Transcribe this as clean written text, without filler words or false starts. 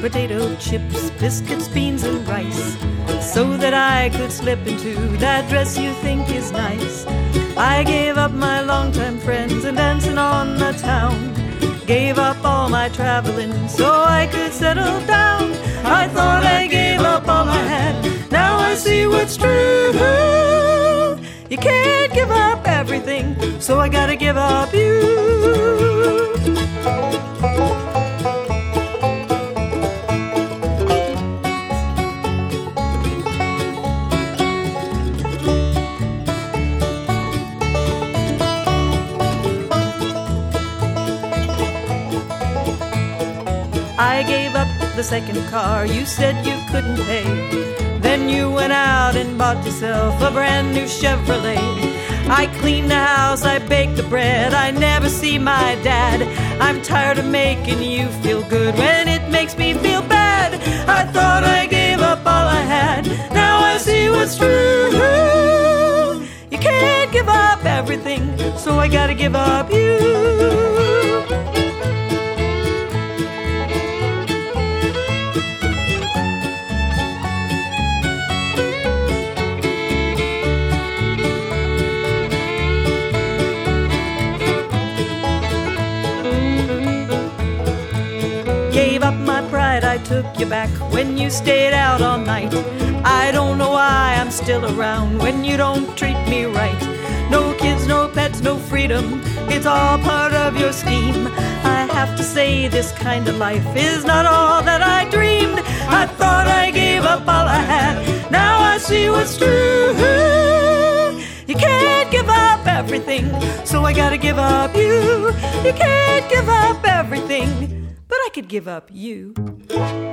potato chips, biscuits, beans, and rice, so that I could slip into that dress you think is nice. I gave up my longtime friends and dancing on the town, gave up all my traveling so I could settle down. I thought I gave up all I had, now I see what's true. You can't give up everything, so I gotta give up you. I gave up the second car you said you couldn't pay. Then you went out and bought yourself a brand new Chevrolet. I cleaned the house, I baked the bread, I never see my dad. I'm tired of making you feel good when it makes me feel bad. I thought I gave up all I had, now I see what's true. You can't give up everything, so I gotta give up you. Gave up my pride, I took you back when you stayed out all night. I don't know why I'm still around when you don't treat me right. No kids, no pets, no freedom, it's all part of your scheme. I have to say this kind of life is not all that I dreamed. I thought I gave up all I had, now I see what's true. You can't give up everything, so I gotta give up you. You can't give up everything, but I could give up you.